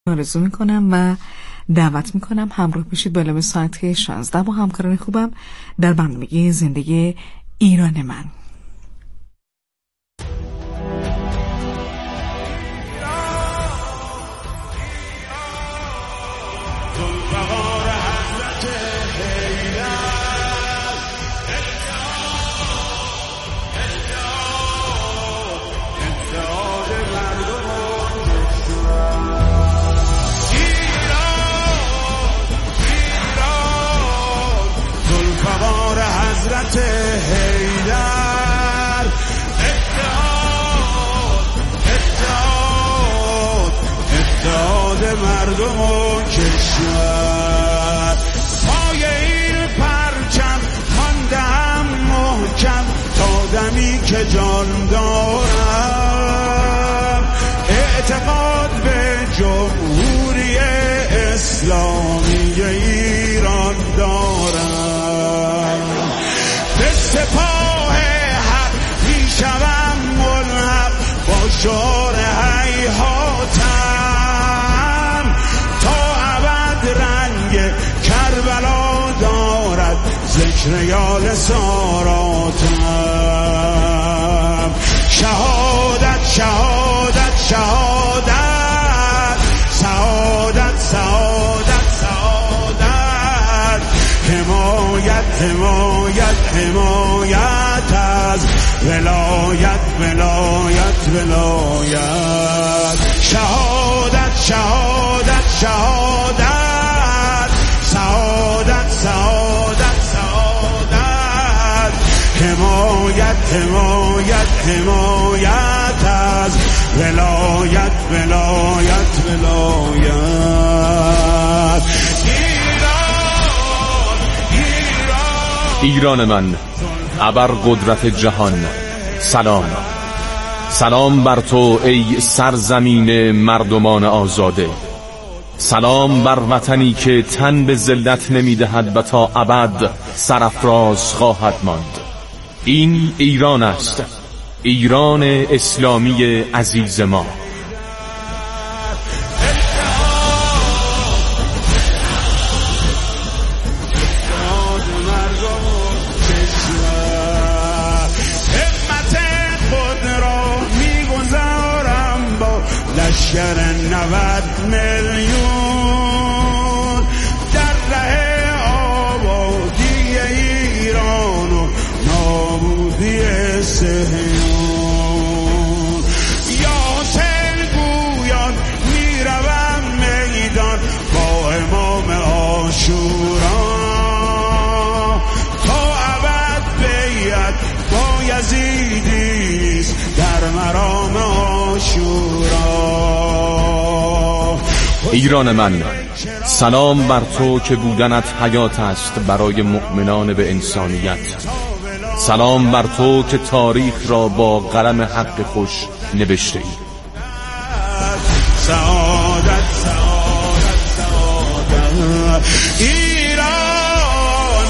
آرزو میکنم و دعوت میکنم همراه بشید بالا به ساعت 16 با همکاران خوبم در برنامه زندگی ایران من. حضرت حیدر اتحاد مردم و کشور، پای این پرچم ماندم محکم تا دمی که جان دارم، اعتقاد به جمهوری اسلامی ایران دارم، به سپاه حق میشوم ملحق با شعار هیهاتم، تا ابد رنگ کربلا دارد ذکر یال ساراتم، شهادت شهادت شهادت، سعادت سعادت سعادت، حمایت حمایت حمایت از ولایت ولایت ولایت، شهادت شهادت شهادت، سعادت سعادت سعادت، حمایت حمایت حمایت از ولایت ولایت ولایت. ایران من، ابرقدرت جهان، سلام. سلام بر تو ای سرزمین مردمان آزاده، سلام بر وطنی که تن به ذلت نمیدهد و تا ابد سرافراز خواهد ماند. این ایران است، ایران اسلامی عزیز ما. لشکر 90 میلیون در ره آبادی ایران و نابودی صهیون، یاسر گویان میروم میدان با امام عاشورا، تا ابد بیعت با یزیدیست در مرام عاشورا. ایران من، سلام بر تو که بودنت حیات است برای مؤمنان به انسانیت، سلام بر تو که تاریخ را با قلم حق خوش نوشته ای. سعادت سعادت سعادت، ایران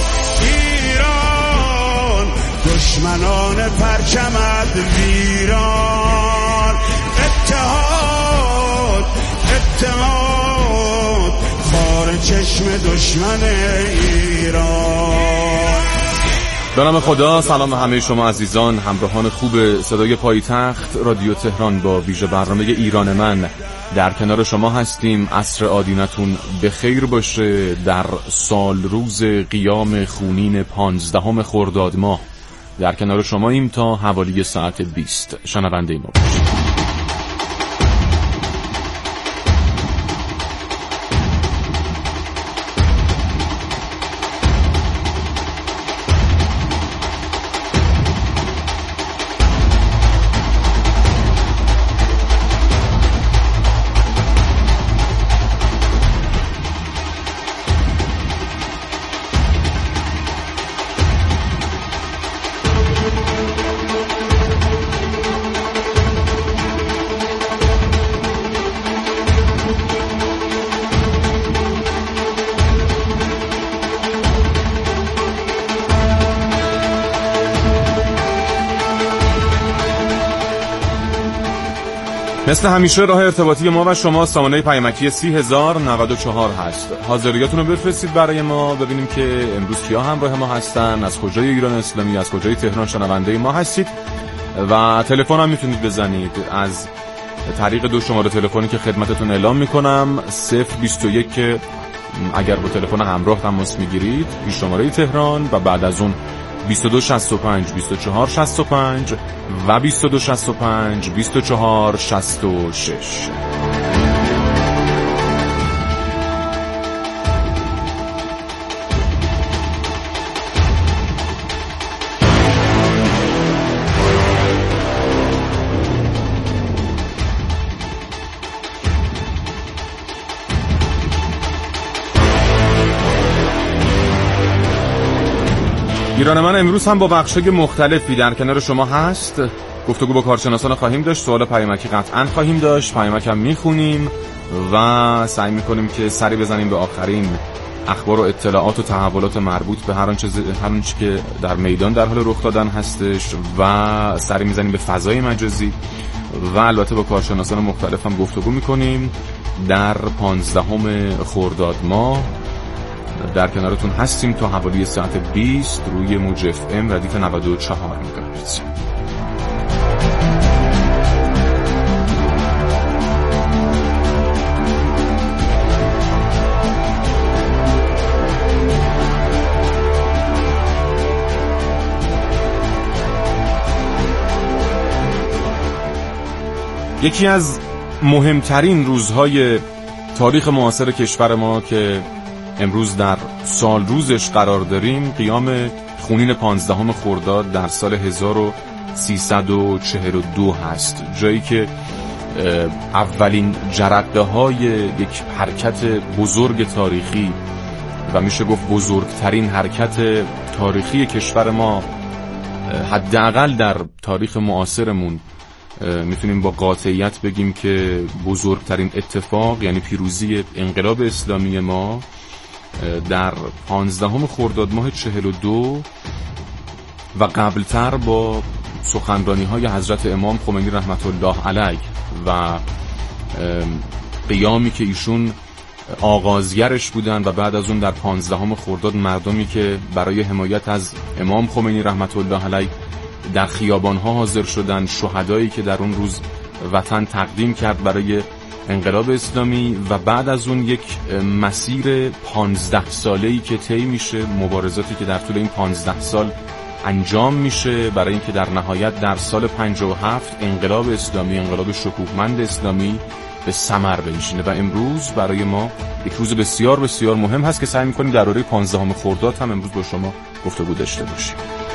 ایران، دشمنان پرچمت ویران، اتحاد اتحاد، خار چشم دشمن ایران. به نام خدا، سلام همه شما عزیزان، همراهان خوب صدای پایتخت رادیو تهران با ویژه برنامه ایران من در کنار شما هستیم. عصر آدینتون به خیر باشه در سال روز قیام خونین 15 خرداد ماه. در کنار شماییم تا حوالی ساعت 20. شنونده ما باشید. مثل همیشه راه ارتباطی ما و شما سامانه پیامکی 30094 هست. حاضریاتون رو بفرستید برای ما ببینیم که امروز کیا همراه ما هستن، از کجای ایران اسلامی، از کجای تهران شنونده ما هستید و تلفن هم میتونید بزنید از طریق 2 شماره تلفنی که خدمتتون اعلام میکنم. 021 که اگر با تلفن همراه تماس میگیرید پیش شماره تهران و بعد از اون 2265 2465 و 2265 2466. ایران من امروز هم با بخشای مختلفی در کنار شما هست. گفتگو با کارشناسان خواهیم داشت، سوال پیامکی قطعا خواهیم داشت، پیامک هم میخونیم و سعی میکنیم که سری بزنیم به آخرین اخبار و اطلاعات و تحولات مربوط به هر آنچه که در میدان در حال رخ دادن هستش و سری میزنیم به فضای مجازی و البته با کارشناسان مختلف هم گفتگو میکنیم. در 15 خرداد ماه در کنارتون هستیم تا حوالی ساعت 20 روی موج اف ام ردیف 94 مگاهرتز. یکی از مهمترین روزهای تاریخ معاصر کشور ما که امروز در سال روزش قرار داریم، قیام خونین 15 خرداد در سال 1342 هست، جایی که اولین جرقه های یک حرکت بزرگ تاریخی و میشه گفت بزرگترین حرکت تاریخی کشور ما حداقل در تاریخ معاصرمون میتونیم با قاطعیت بگیم که بزرگترین اتفاق یعنی پیروزی انقلاب اسلامی ما در 15 خرداد ماه 42 و قبلتر با سخنرانی های حضرت امام خمینی رحمت الله علیه و قیامی که ایشون آغازگرش بودن و بعد از اون در 15 خرداد مردمی که برای حمایت از امام خمینی رحمت الله علیه در خیابان‌ها حاضر شدن، شهدایی که در اون روز وطن تقدیم کرد برای انقلاب اسلامی و بعد از اون یک مسیر 15 ساله‌ای که طی میشه، مبارزاتی که در طول این 15 سال انجام میشه برای اینکه در نهایت در سال 57 انقلاب اسلامی، انقلاب شکوهمند اسلامی به ثمر بنشینه. و امروز برای ما یک روز بسیار بسیار مهم هست که سعی می‌کنیم درباره 15 خرداد هم امروز با شما گفتگو داشته باشیم.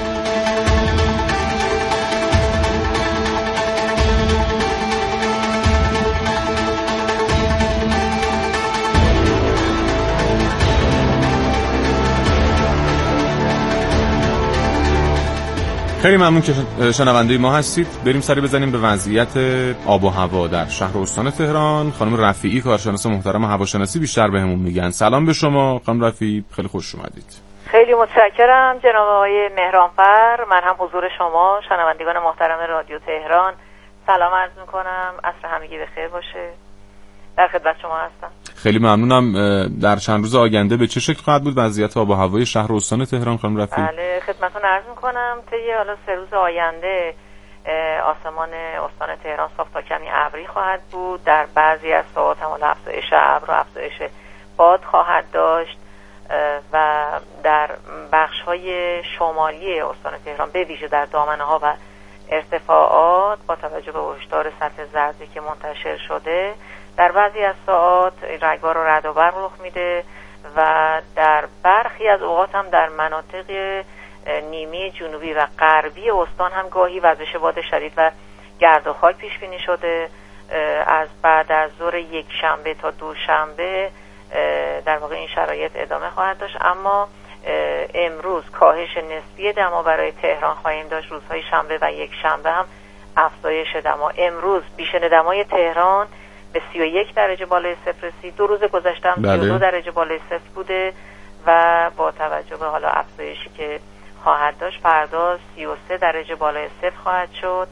خیلی ممنون که شنونده ما هستید. بریم سری بزنیم به وضعیت آب و هوا در شهر و استان تهران. خانم رفیعی کارشناس محترم هواشناسی بیشتر بهمون میگن. سلام به شما خانم رفیعی، خیلی خوش اومدید. خیلی متشکرم جناب آقای مهرانفر. من هم حضور شما شنوندگان محترم رادیو تهران سلام عرض میکنم. عصر همگی بخیر باشه. در خدمت شما هستم. خیلی ممنونم. در چند روز آینده به چه شکل خواهد بود وضعیت آب و هوای شهر و استان تهران خانم رفیعی؟ بله خدمتتون عرض میکنم. طی حالا 3 روز آینده آسمان استان تهران صاف تا کمی ابری خواهد بود. در بعضی از ساعات هم افزایش ابر و افزایش باد خواهد داشت و در بخش‌های شمالی استان تهران به ویژه در دامنه‌ها و ارتفاعات با توجه به هشدار سطح زردی که منتشر شده در بعضی از ساعات رگبار و رعد و برق رخ میده و در برخی از اوقات هم در مناطق نیمه جنوبی و غربی استان هم گاهی وزش باد شدید و گرد و خاک پیش بینی شده. از بعد از ظهر یک شنبه تا دوشنبه در واقع این شرایط ادامه خواهد داشت، اما امروز کاهش نسبی دما برای تهران خواهیم داشت. روزهای شنبه و یک شنبه هم افزایش دما. امروز بیشتر دمای تهران به 31 درجه بالای صفر رسید. 2 روز گذشته هم 32 درجه بالای صفر بوده و با توجه به حالا افزایشی که خواهد داشت فردا 33 درجه بالای صفر خواهد شد.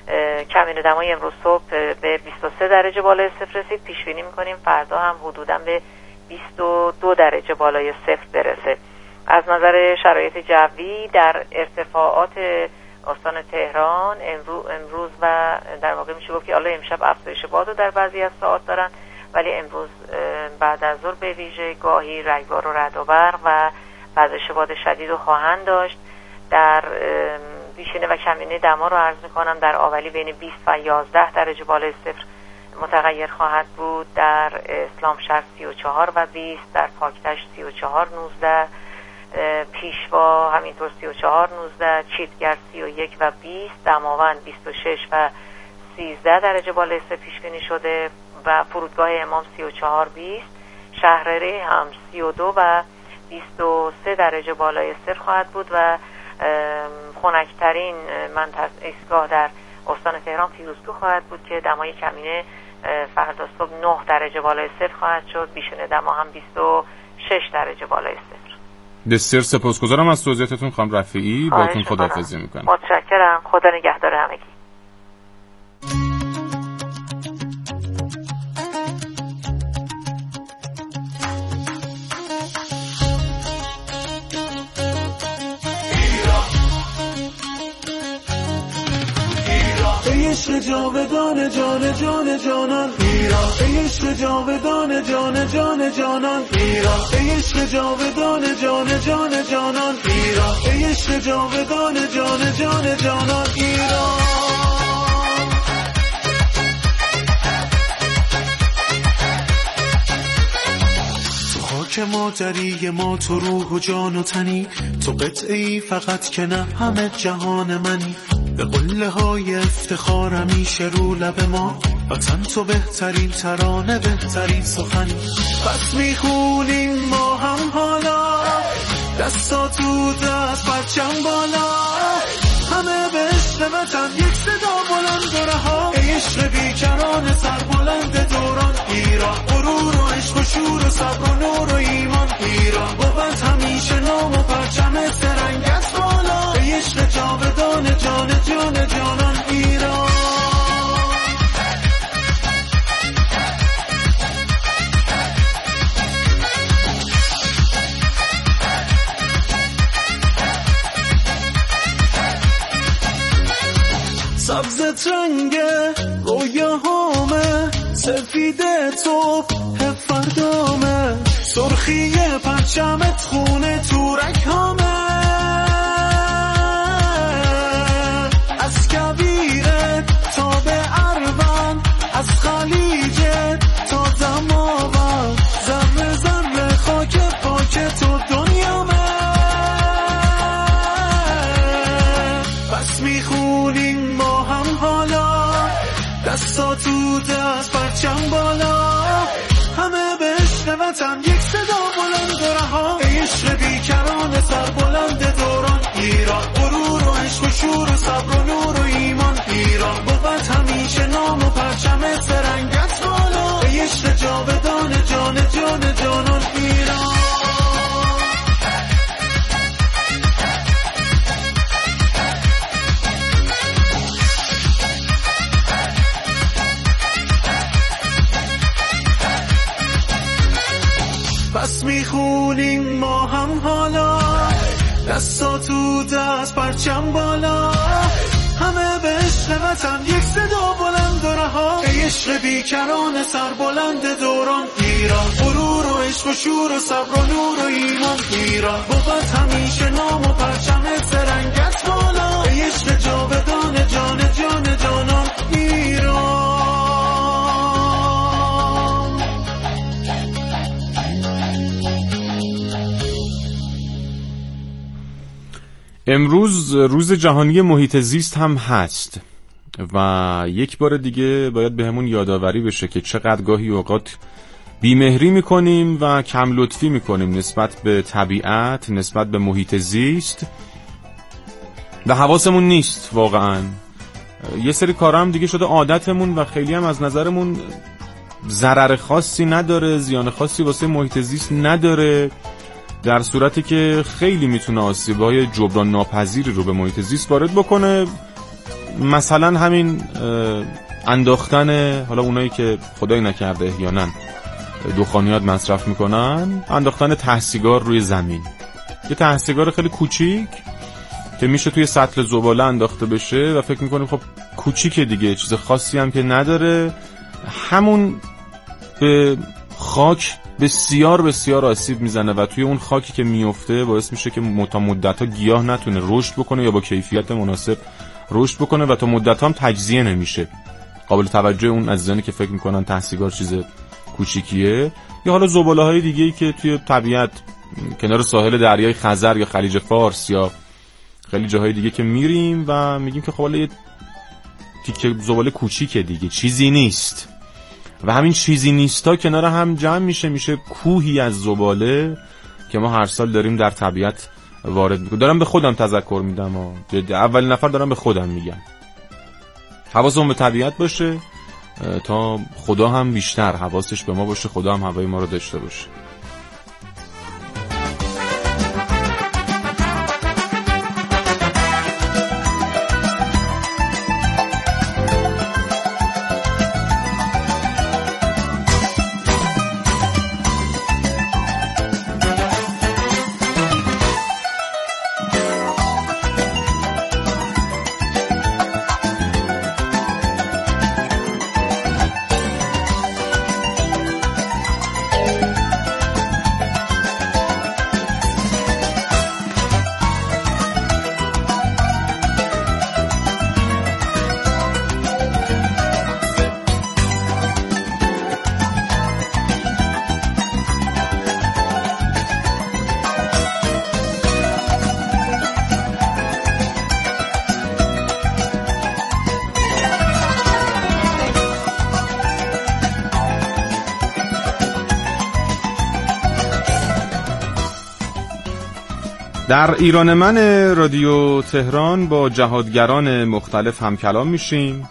کمین دمای امروز صبح به 23 درجه بالای صفر رسید. پیش بینی می‌کنیم فردا هم حدوداً به 22 درجه بالای صفر برسه. از نظر شرایط جوی در ارتفاعات استان تهران امروز و در واقع میشه گفت که حالا امشب افزایش باد رو در بعضی از ساعات دارن، ولی امروز بعد از ظهر به ویژه گاهی رگبار و رعد و برق و وزش باد شدید رو خواهند داشت. در بیشینه و کمینه دما رو عرض میکنم در آولی بین 20 و 11 درجه بالای صفر متغیر خواهد بود. در اسلامشهر 34 و 20، در پاکتشت 34 19، پیشوا همینطور 34 19، چیتگر 31 و 20، دماوند 26 و 13 درجه بالای صفر پیش بینی شده و فرودگاه امام 34 20، شهرره هم 32 و 23 درجه بالای صفر خواهد بود و خنک‌ترین منطقه ایستگاه در استان تهران فیروزکوه خواهد بود که دمای کمینه فردا صبح 9 درجه بالای صفر خواهد شد. بیشینه دما هم 26 درجه بالای صفر. بسیار سپاسگزارم از توضیحاتتون خانم رفیعی. باهاتون خداحافظی میکنم. متشکرم. خدا نگهدار همگی. عشق جاودان جان جان جانان ایران، عشق جاودان جان جان جانان ایران، عشق جاودان جان جان جانان ایران، عشق جاودان جان جان جانان ایران. که مادری ما تو روح و جان و تنی، تو قطعی فقط که نه همه جهان منی، به قله های افتخار همیشه رو لب ما، وطن تو بهترین ترانه بهترین سخنی. پس میخونیم ما هم حالا دستا تو دست پرچم بالا، همه به عشق وطن یک صدا بلند و رها، عشق بیکران سر بلند دوران ایران، غرور و عشق و شور و صبر و نور و ایمان ایران، بود همیشه نام و پرچم سرنگت بالا، عشق جاودان جان جان جانان ایران. سبز رنگه رویاهامه، سفید تو فردامه، سرخی پرچمت خونه تورک هامه، از کویرت تا به اروان، از خلیجت تا دماوند، ذره ذره خاک پاک تو دنیامه. پس میخونیم ما هم حالا دستا تو دست پرچم بالا، همه به عشق وطن یک صدا بلند و رها، عشق بیکران سر بلند دوران ایران، غرور و عشق و شور و صبر و نور و ایمان ایران، بود همیشه نام و پرچم سرنگت بالا، عشق جاودان جان جان جانان ایران. پس میخونیم ما هم حالا دستا تو دست پرچم بالا، همه به عشق وطن یک صدا بلند و رها، عشق بیکران سر بلند دوران ایران، غرور و عشق و شور و صبر و نور و ایمان ایران، بود همیشه نام و پرچم سرنگت بالا، عشق جاودان جان جان جانان ایران. امروز روز جهانی محیط زیست هم هست و یک بار دیگه باید به همون یادآوری بشه که چقدر گاهی اوقات بیمهری میکنیم و کم لطفی میکنیم نسبت به طبیعت، نسبت به محیط زیست و حواسمون نیست. واقعا یه سری کارا هم دیگه شده عادتمون و خیلی هم از نظرمون ضرر خاصی نداره، زیان خاصی واسه محیط زیست نداره، در صورتی که خیلی میتونه آسیب‌های جبران ناپذیری رو به محیط زیست وارد بکنه. مثلا همین انداختن، حالا اونایی که خدای نکرده احیانا دخانیات مصرف میکنن، انداختن ته سیگار روی زمین. یه ته سیگار خیلی کوچیک که میشه توی سطل زباله انداخته بشه و فکر میکنیم خب کوچیکه دیگه، چیز خاصی هم که نداره، همون به خاک بسیار بسیار آسیب میزنه و توی اون خاکی که میفته باعث میشه که تا مدت‌ها گیاه نتونه رشد بکنه یا با کیفیت مناسب رشد بکنه و تا مدت‌ها هم تجزیه نمیشه. قابل توجه اون عزیزانی که فکر میکنن ته سیگار چیز کوچیکیه. یا حالا زباله‌های دیگه‌ای که توی طبیعت کنار ساحل دریای خزر یا خلیج فارس یا خیلی جاهای دیگه که میریم و میگیم که خب حالا یه تیکه زباله کوچیکه دیگه، چیزی نیست، و همین چیزی نیستا کنار هم جمع میشه کوهی از زباله که ما هر سال داریم در طبیعت وارد میکنیم. دارم به خودم تذکر میدم، اولین نفر دارم به خودم میگم حواسمون به طبیعت باشه تا خدا هم بیشتر حواسش به ما باشه، خدا هم هوای ما رو داشته باشه. در ایران من رادیو تهران با جهادگران مختلف هم کلام میشیم،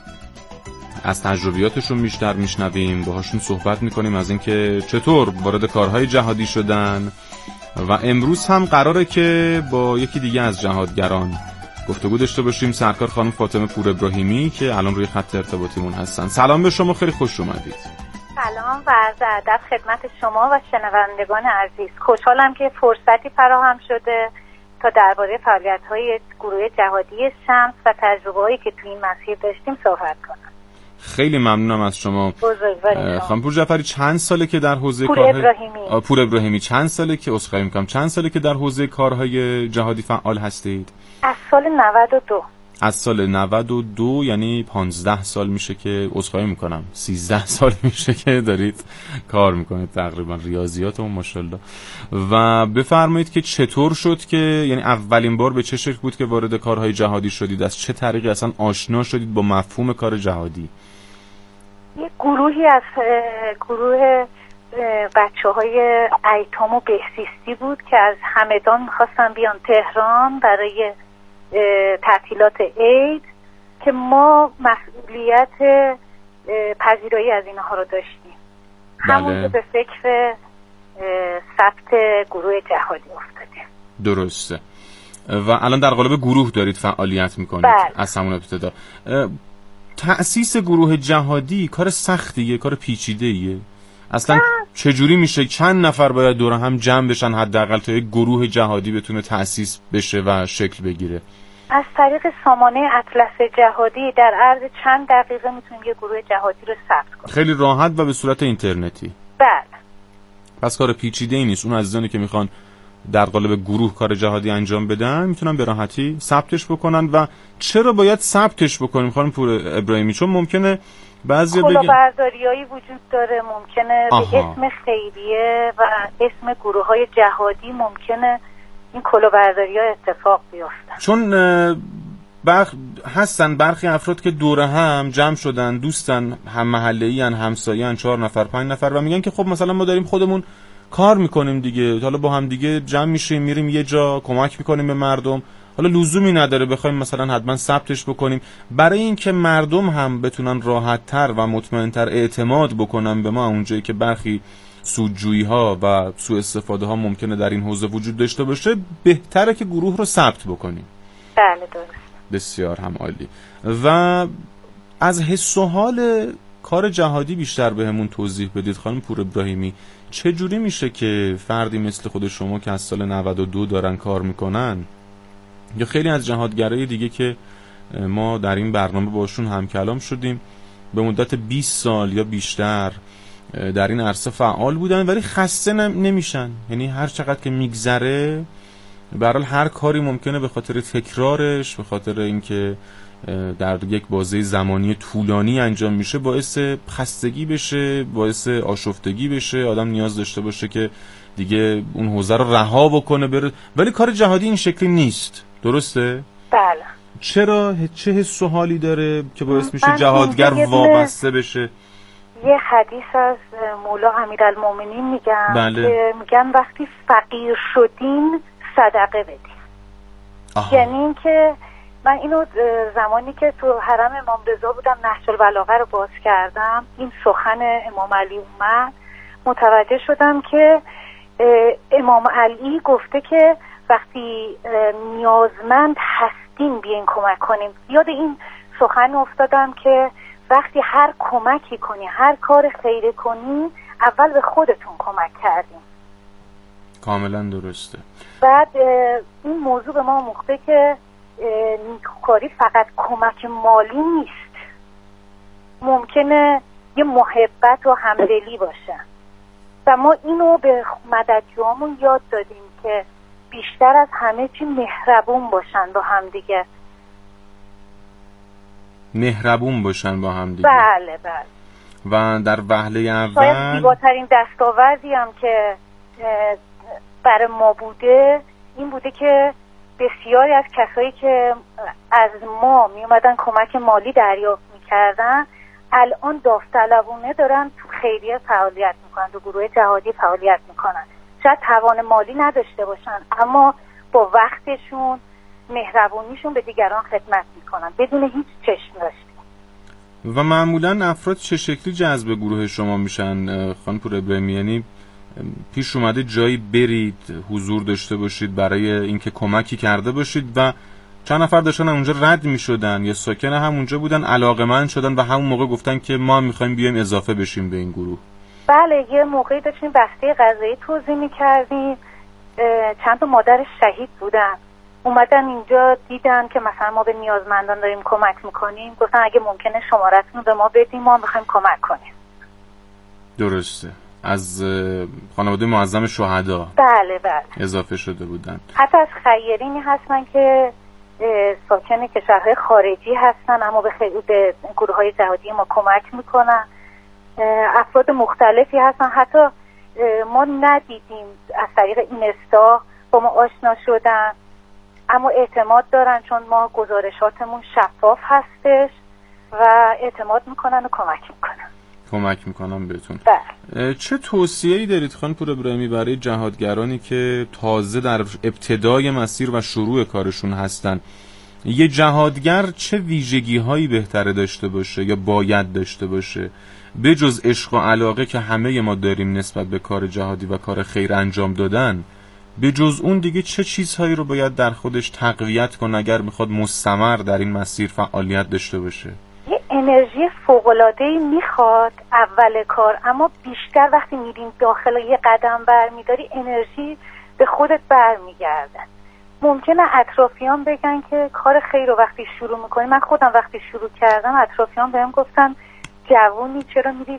از تجربیاتشون بیشتر میشنویم، باهاشون صحبت میکنیم از اینکه چطور وارد کارهای جهادی شدن و امروز هم قراره که با یکی دیگه از جهادگران گفتگو داشته باشیم، سرکار خانم فاطمه پور ابراهیمی که الان روی خط ارتباطیمون هستن. سلام به شما، خیلی خوش اومدید. سلام و عرض ادب خدمت شما و شنوندگان عزیز. خوشحالم که فرصتی فراهم شده تا درباره فعالیت‌های گروه جهادی شمس و تجربه‌هایی که تو این مسیر داشتیم صحبت کنم. خیلی ممنونم از شما. خانم پور جعفری، چند ساله که در حوزه پور ابراهیمی چند ساله که عذرخواهی می‌کنم، چند ساله که در حوزه کارهای جهادی فعال هستید؟ از سال 92. از سال 92 یعنی 15 سال میشه که عذرخواهی میکنم 13 سال میشه که دارید کار میکنید تقریبا، ریاضیاتمون ماشاءالله. و بفرمایید که چطور شد که، یعنی اولین بار به چه شکل بود که وارد کارهای جهادی شدید؟ از چه طریقی اصلا آشنا شدید با مفهوم کار جهادی؟ یک گروهی از گروه بچه‌های ایتام و بهزیستی بود که از همدان میخواستن بیان تهران برای تعطیلات عید که ما مسئولیت پذیرایی از اینها رو داشتیم. همون که به فکر ثبت گروه جهادی افتادیم. درسته. و الان در قالب گروه دارید فعالیت میکنید؟ بله. از همون ابتدا. تأسیس گروه جهادی کار سختیه، کار پیچیده‌ایه؟ اصلا چجوری میشه؟ چند نفر باید دور هم جمع بشن حداقل تا یک گروه جهادی بتونه تأسیس بشه و شکل بگیره؟ از طریق سامانه اطلس جهادی در عرض چند دقیقه میتونیم یه گروه جهادی رو ثبت کنیم. خیلی راحت و به صورت اینترنتی. بله. پس کار پیچیده‌ای نیست. اون عزیزانی که میخوان در قالب گروه کار جهادی انجام بدن میتونن به راحتی ثبتش بکنن. و چرا باید ثبتش بکنیم خانم پور ابراهیمی؟ چون ممکنه بعضی کلاهبرداریایی وجود داره، ممکنه به اسم خیریه و اسم گروه‌های جهادی ممکنه این کلاهبرداری‌ها اتفاق بیفتن. چون هستن برخی افراد که دوره هم جمع شدن، دوستن، هم محله‌ای ان، همسایه ان، 4 نفر 5 نفر و میگن که خب مثلا ما داریم خودمون کار میکنیم دیگه، حالا با هم دیگه جمع میشیم میریم یه جا کمک میکنیم به مردم، حالا لزومی نداره بخوایم مثلا حتما ثبتش بکنیم. برای اینکه مردم هم بتونن راحت‌تر و مطمئن‌تر اعتماد بکنن به ما، اونجایی که برخی سودجویی‌ها و سوء استفاده‌ها ممکنه در این حوزه وجود داشته باشه، بهتره که گروه رو ثبت بکنیم. بله درست. بسیار هم عالی. و از حس و حال کار جهادی بیشتر بهمون توضیح بدید خانم پور ابراهیمی. چه جوری میشه که فردی مثل خود شما که از سال 92 دارن کار میکنن، یا خیلی از جهادگرای دیگه که ما در این برنامه باشون هم کلام شدیم، به مدت 20 سال یا بیشتر در این عرصه فعال بودن ولی خسته نمیشن؟ یعنی هر چقدر که میگذره به هر حال هر کاری ممکنه به خاطر تکرارش، به خاطر اینکه در یک بازه زمانی طولانی انجام میشه، باعث خستگی بشه، باعث آشفتگی بشه، آدم نیاز داشته باشه که دیگه اون حوزه رو رها بکنه بره. ولی کار جهادی این شکلی نیست، درسته؟ بله. چرا؟ چه حس و حالی داره که باعث میشه جهادگر وابسته بشه؟ یه حدیث از مولا امیرالمومنین میگن، بله. که میگن وقتی فقیر شدین صدقه بدین. یعنی این که من اینو زمانی که تو حرم امام رضا بودم نهج البلاغه رو باز کردم، این سخن امام علی اومد، متوجه شدم که امام علی گفته که وقتی نیازمند هستین بیاین کمک کنیم. یاد این سخن افتادم که وقتی هر کمکی کنی، هر کار خیری کنی، اول به خودتون کمک کردیم. کاملا درسته. بعد این موضوع به ما مخته که نیکوکاری فقط کمک مالی نیست، ممکنه یه محبت و همدلی باشه و ما اینو به مددجوامون یاد دادیم که بیشتر از همه چی مهربون باشن با همدیگه. مهربون باشن با همدیگه. بله بله. و در وهله اول شاید زیباترین دستاوردی هم که برای ما بوده این بوده که بسیاری از کسایی که از ما می اومدن کمک مالی دریافت میکردن الان داوطلبانه دارن تو خیریه فعالیت میکنن، تو گروه جهادی فعالیت میکنن. شاید توان مالی نداشته باشن اما با وقتشون، مهربونیشون به دیگران خدمت میکنن بدون هیچ چشم داشتی. و معمولا افراد چه شکلی جذب گروه شما میشن خانم پور ابراهیمی؟ یعنی پیش اومده جایی برید، حضور داشته باشید برای اینکه کمکی کرده باشید و چند نفر داشتن اونجا رد میشدن یا ساکن همونجا بودن، علاقه‌مند شدن و همون موقع گفتن که ما میخوایم بیایم اضافه بشیم به این گروه؟ بله، یه موقعی داشتیم بسته غذایی توزیع میکردیم، چند تا مادر شهید بودن اومدن اینجا دیدن که مثلا ما به نیازمندان داریم کمک میکنیم، گفتن اگه ممکنه شماره‌تون به ما بدیم، ما میخوایم کمک کنیم. درسته. از خانواده معظم شهدا بله بله اضافه شده بودن. حتی از خیرینی هستن که ساکن کشورهای خارجی هستن اما به گروه‌های جهادی ما کمک میکنن. افراد مختلفی هستن، حتی ما ندیدیم از طریق اینستا با ما آشنا شدن اما اعتماد دارن چون ما گزارشاتمون شفاف هستش و اعتماد میکنن و کمک میکنن بهتون. چه توصیه‌ای دارید خانم پور ابراهیمی برای جهادگرانی که تازه در ابتدای مسیر و شروع کارشون هستن؟ یه جهادگر چه ویژگی‌هایی بهتره داشته باشه یا باید داشته باشه بجز عشق و علاقه که همه ما داریم نسبت به کار جهادی و کار خیر انجام دادن؟ بجز اون دیگه چه چیزهایی رو باید در خودش تقویت کنه اگر میخواد مستمر در این مسیر فعالیت داشته باشه؟ یه انرژی فوق‌العاده‌ای میخواد اول کار، اما بیشتر وقتی میرین داخل یه قدم برمیداری انرژی به خودت برمیگرده. ممکنه اطرافیان بگن که کار خیر رو وقتی شروع میکنی، من خودم وقتی شروع کردم اطرافیان بهم گفتن جوونی چرا میرید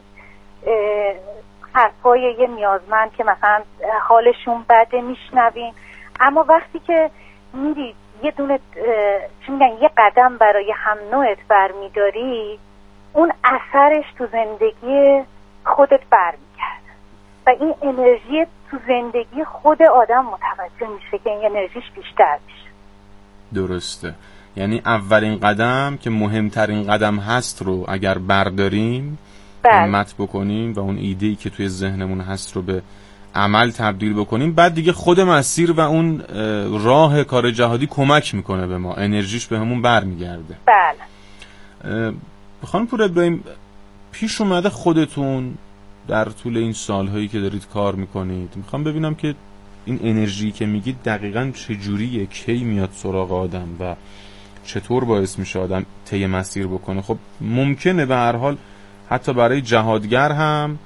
حرفای یه نیازمند که مثلا حالشون بده میشنوین، اما وقتی که میرید یه دونه چی میگن یه قدم برای هم نوعت برمیداری، اون اثرش تو زندگی خودت برمیگرده و این انرژی تو زندگی خود آدم متوجه میشه که این انرژیش بیشتر میشه. درسته. یعنی اولین قدم که مهمترین قدم هست رو اگر برداریم، همت بکنیم و اون ایده‌ای که توی ذهنمون هست رو به عمل تبدیل بکنیم، بعد دیگه خود مسیر و اون راه کار جهادی کمک میکنه به ما، انرژیش به همون برمیگرده. بله. خانم پور ابراهیم، پیش اومده خودتون در طول این سالهایی که دارید کار میکنید، میخوام ببینم که این انرژی که میگید دقیقاً چجوریه، کی میاد سراغ آدم و چطور باعث میشه آدم طی مسیر بکنه. خب ممکنه به هر حال حتی برای جهادگر هم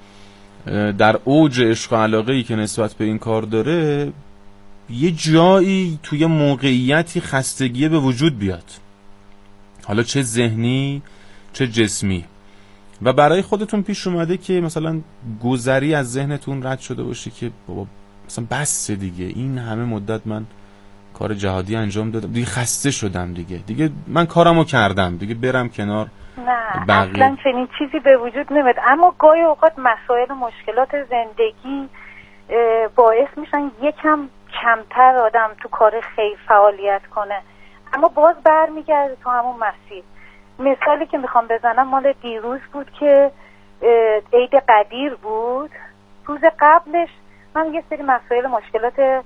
در اوج عشق و علاقه‌ای که نسبت به این کار داره یه جایی توی موقعیتی خستگی به وجود بیاد، حالا چه ذهنی چه جسمی، و برای خودتون پیش اومده که مثلا گذری از ذهنتون رد شده باشه که بابا مثلا بس دیگه، این همه مدت من کار جهادی انجام دادم دیگه، خسته شدم دیگه من کارمو کردم دیگه، برم کنار. نه بقیه. اصلا چنین چیزی به وجود نمیاد، اما گاهی اوقات مسائل و مشکلات زندگی باعث میشن یکم کمتر آدم تو کار خیر فعالیت کنه، اما باز برمیگرده تو همون مسیر. مثالی که میخوام بزنم مال دیروز بود که عید قدیر بود. روز قبلش من یه سری مسائل مشکلات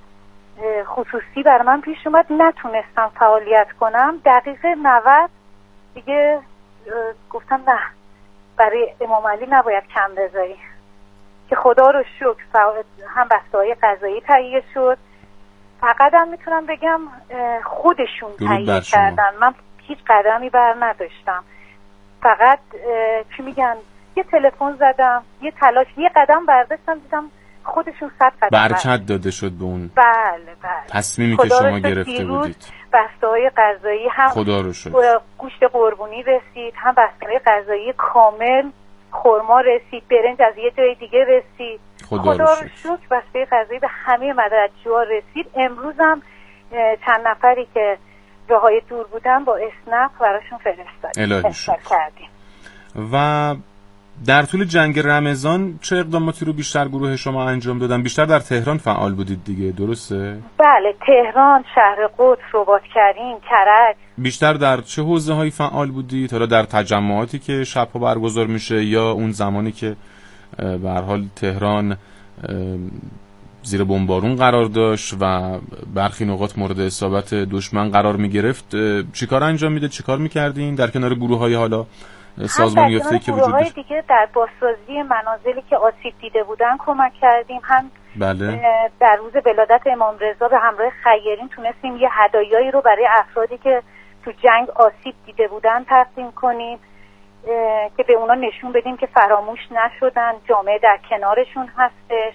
خصوصی برای من پیش اومد، نتونستم فعالیت کنم. دقیقه 90 دیگه گفتم نه، برای امام علی نباید کم بذاری، که خدا رو شکر هم بسته‌های غذایی تهیه شد. فقط هم میتونم بگم خودشون تهیه کردن، من هیچ قدمی بر نداشتم. فقط چی میگن، یه تلفن زدم، یه تلاش، یه قدم برداشتم، دیدم خودشون 100 قدم برکت داده شد به اون بله تصمیمی که شما گرفته بودید. بسته‌های غذایی هم خدا رو شکر گوشت قربونی رسید، هم بسته‌های غذایی کامل، خرما رسید، برنج از یه جای دیگه رسید. خدا رو شکر بسته غذایی به همه مدرسه‌ها رسید. امروز هم چند نفری که جاهای دور بودن با اسنپ براشون فرستادیم. و در طول جنگ رمضان چه اقداماتی رو بیشتر گروه شما انجام دادن؟ بیشتر در تهران فعال بودید دیگه، درسته؟ بله، تهران، شهر قدس، رباط‌کریم، کرج. بیشتر در چه حوزه‌هایی فعال بودید؟ حالا در تجمعاتی که شب‌ها برگزار میشه یا اون زمانی که به هر حال تهران زیر بمبارون قرار داشت و برخی نقاط مورد اصابت دشمن قرار میگرفت، چیکار انجام میده؟ چیکار میکردین در کنار گروه‌های حالا سازمان یافته که وجود داشت؟ دیگه در بازسازی منازلی که آسیب دیده بودن کمک کردیم. هم بله. در روز ولادت امام رضا به همراه خیرین تونستیم یه هدایایی رو برای افرادی که تو جنگ آسیب دیده بودن تقدیم کنیم که به اونا نشون بدیم که فراموش نشدن، جامعه در کنارشون هستش.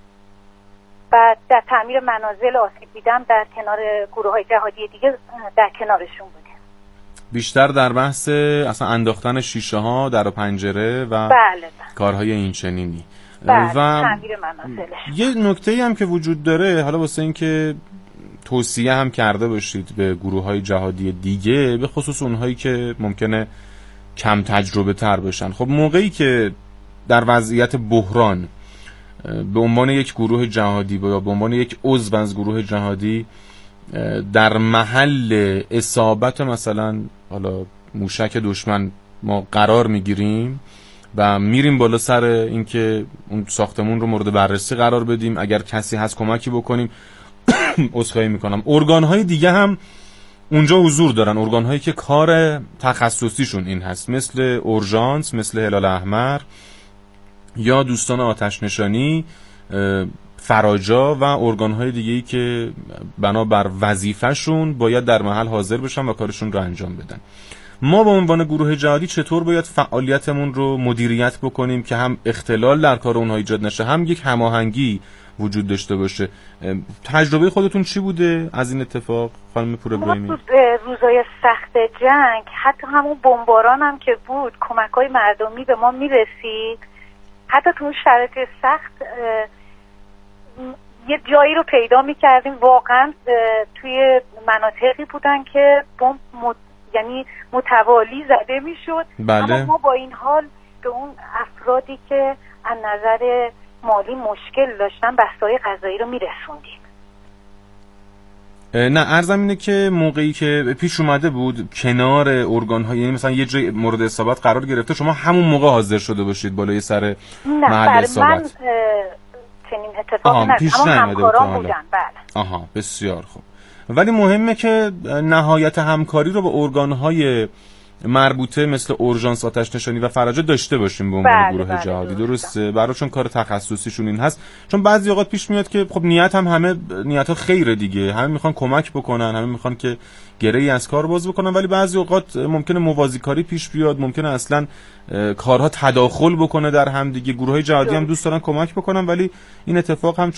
بعد در تعمیر منازل آسیب دیدن در کنار گروه‌های جهادی دیگه در کنارشون بودیم. بیشتر در بحث اصلا انداختن شیشه ها در پنجره و بله. کارهای این چنینی. بله. و تعمیر منازلش. یه نکته‌ای هم که وجود داره، حالا واسه این که توصیه هم کرده باشید به گروه‌های جهادی دیگه، به خصوص اونهایی که ممکنه کم تجربه تر باشن. خب موقعی که در وضعیت بحران به عنوان یک گروه جهادی یا به عنوان یک عضو از گروه جهادی در محل اصابت مثلا حالا موشک دشمن ما قرار میگیریم و میریم بالا سر اینکه اون ساختمون رو مورد بررسی قرار بدیم، اگر کسی هست کمکی بکنیم. عذرخواهی میکنم. ارگان‌های دیگه هم اونجا حضور دارن، ارگان‌هایی که کار تخصصیشون این هست، مثل اورژانس، مثل هلال احمر یا دوستان آتش نشانی، فراجا و ارگان‌های دیگه‌ای که بنابر وظیفه‌شون باید در محل حاضر بشن و کارشون رو انجام بدن. ما به عنوان گروه جهادی چطور باید فعالیتمون رو مدیریت بکنیم که هم اختلال در کار اونها ایجاد نشه، هم یک هماهنگی وجود داشته باشه؟ تجربه خودتون چی بوده از این اتفاق خانم پور ابراهیمی؟ روزای سخت جنگ، حتی همون بمباران هم که بود، کمک‌های مردمی به ما میرسید. حتی تو اون شرایط سخت یه جایی رو پیدا می‌کردیم، واقعا توی مناطقی بودن که بمب یعنی متوالی زده میشد. بله. اما ما با این حال به اون افرادی که از نظر مالی مشکل داشتن بسته‌های غذایی رو میرسوندیم. نه، عرضم اینه که موقعی که پیش اومده بود کنار ارگان‌ها، یعنی مثلا یه جای مورد اصابت قرار گرفته، شما همون موقع حاضر شده باشید بالای سر محل اصابت؟ نه، من چنین اتفاقی پیش نیامده بودن. بله. آها، بسیار خوب. ولی مهمه که نهایت همکاری رو با ارگان‌های مربوطه مثل اورژانس، آتش نشانی و فرجا داشته باشیم به عنوان گروه جهادی. درسته؟ براشون کار تخصصیشون این هست. چون بعضی اوقات پیش میاد که خب نیت هم همه نیت‌ها خیره دیگه، همه میخوان کمک بکنن، همه میخوان که گره‌ای از کار باز بکنن، ولی بعضی اوقات ممکنه موازی کاری پیش بیاد، ممکنه اصلا کارها تداخل بکنه در هم دیگه. گروهای جهادی هم دوست دارن کمک بکنن، ولی این اتفاق هم